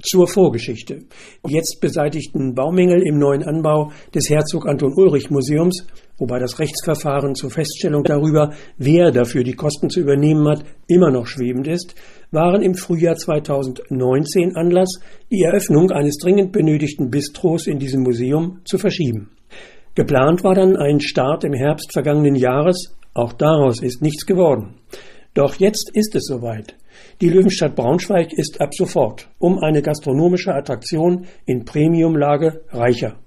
Zur Vorgeschichte. Jetzt beseitigten Baumängel im neuen Anbau des Herzog-Anton-Ulrich-Museums, wobei das Rechtsverfahren zur Feststellung darüber, wer dafür die Kosten zu übernehmen hat, immer noch schwebend ist, waren im Frühjahr 2019 Anlass, die Eröffnung eines dringend benötigten Bistros in diesem Museum zu verschieben. Geplant war dann ein Start im Herbst vergangenen Jahres, auch daraus ist nichts geworden. Doch jetzt ist es soweit. Die Löwenstadt Braunschweig ist ab sofort um eine gastronomische Attraktion in Premiumlage reicher.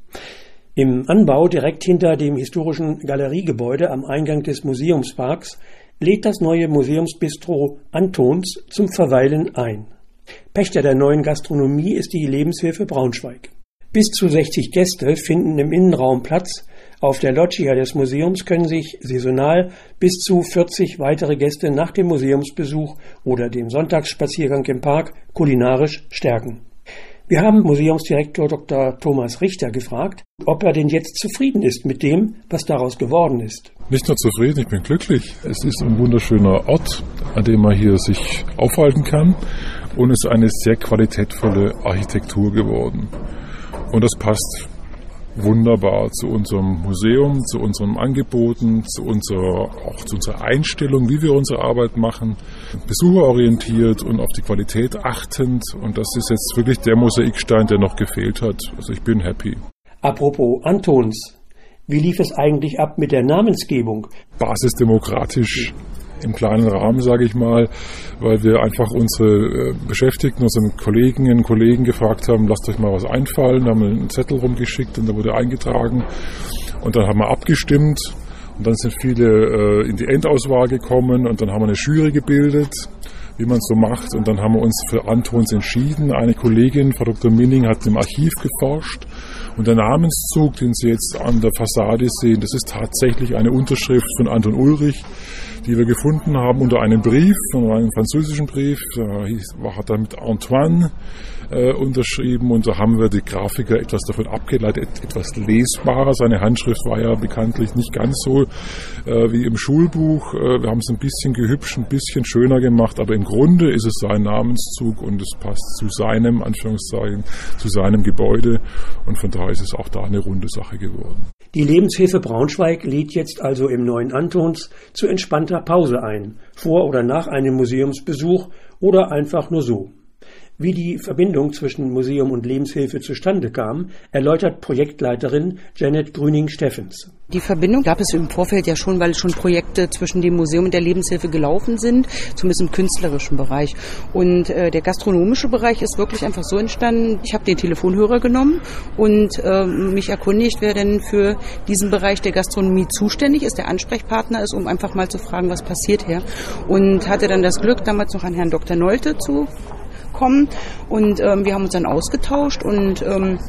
Im Anbau direkt hinter dem historischen Galeriegebäude am Eingang des Museumsparks lädt das neue Museumsbistro Antons zum Verweilen ein. Pächter der neuen Gastronomie ist die Lebenshilfe Braunschweig. Bis zu 60 Gäste finden im Innenraum Platz. Auf der Loggia des Museums können sich saisonal bis zu 40 weitere Gäste nach dem Museumsbesuch oder dem Sonntagsspaziergang im Park kulinarisch stärken. Wir haben Museumsdirektor Dr. Thomas Richter gefragt, ob er denn jetzt zufrieden ist mit dem, was daraus geworden ist. Nicht nur zufrieden, ich bin glücklich. Es ist ein wunderschöner Ort, an dem man hier sich aufhalten kann, und es ist eine sehr qualitätvolle Architektur geworden. Und das passt wunderbar zu unserem Museum, zu unseren Angeboten, zu unserer Einstellung, wie wir unsere Arbeit machen, besucherorientiert und auf die Qualität achtend. Und das ist jetzt wirklich der Mosaikstein, der noch gefehlt hat. Also ich bin happy. Apropos Antons, wie lief es eigentlich ab mit der Namensgebung? Basisdemokratisch. Im kleinen Rahmen, sage ich mal, weil wir einfach unsere Beschäftigten, unseren Kolleginnen und Kollegen gefragt haben, lasst euch mal was einfallen, da haben wir einen Zettel rumgeschickt und da wurde eingetragen und dann haben wir abgestimmt und dann sind viele in die Endauswahl gekommen und dann haben wir eine Jury gebildet, wie man es so macht, und dann haben wir uns für Antons entschieden. Eine Kollegin, Frau Dr. Minning, hat im Archiv geforscht und der Namenszug, den Sie jetzt an der Fassade sehen, das ist tatsächlich eine Unterschrift von Anton Ulrich, die wir gefunden haben unter einem Brief, einem französischen Brief, hat er mit Antoine unterschrieben, und da haben wir die Grafiker etwas davon abgeleitet, etwas lesbarer. Seine Handschrift war ja bekanntlich nicht ganz so wie im Schulbuch. Wir haben es ein bisschen gehübscht, ein bisschen schöner gemacht, aber im Grunde ist es sein Namenszug und es passt zu seinem, Anführungszeichen, zu seinem Gebäude, und von daher ist es auch da eine runde Sache geworden. Die Lebenshilfe Braunschweig lädt jetzt also im neuen Antons zu entspannter Pause ein, vor oder nach einem Museumsbesuch oder einfach nur so. Wie die Verbindung zwischen Museum und Lebenshilfe zustande kam, erläutert Projektleiterin Janet Grüning-Steffens. Die Verbindung gab es im Vorfeld ja schon, weil schon Projekte zwischen dem Museum und der Lebenshilfe gelaufen sind, zumindest im künstlerischen Bereich. Und der gastronomische Bereich ist wirklich einfach so entstanden. Ich habe den Telefonhörer genommen und mich erkundigt, wer denn für diesen Bereich der Gastronomie zuständig ist, der Ansprechpartner ist, um einfach mal zu fragen, was passiert hier. Und hatte dann das Glück, damals noch an Herrn Dr. Nolte zu kommen, und wir haben uns dann ausgetauscht, und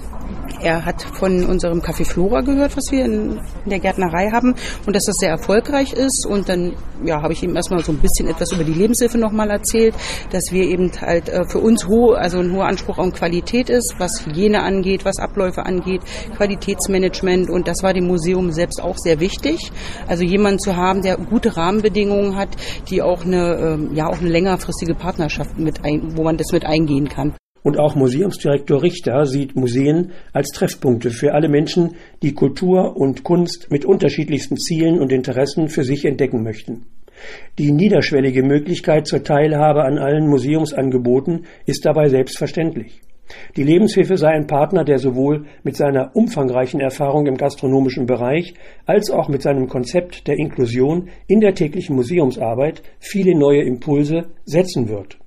er hat von unserem Café Flora gehört, was wir in der Gärtnerei haben, und dass das sehr erfolgreich ist. Und dann habe ich ihm erstmal so ein bisschen etwas über die Lebenshilfe nochmal erzählt, dass wir eben halt für uns ein hoher Anspruch an Qualität ist, was Hygiene angeht, was Abläufe angeht, Qualitätsmanagement, und das war dem Museum selbst auch sehr wichtig. Also jemanden zu haben, der gute Rahmenbedingungen hat, die auch eine längerfristige Partnerschaft wo man das mit eingehen kann. Und auch Museumsdirektor Richter sieht Museen als Treffpunkte für alle Menschen, die Kultur und Kunst mit unterschiedlichsten Zielen und Interessen für sich entdecken möchten. Die niederschwellige Möglichkeit zur Teilhabe an allen Museumsangeboten ist dabei selbstverständlich. Die Lebenshilfe sei ein Partner, der sowohl mit seiner umfangreichen Erfahrung im gastronomischen Bereich als auch mit seinem Konzept der Inklusion in der täglichen Museumsarbeit viele neue Impulse setzen wird.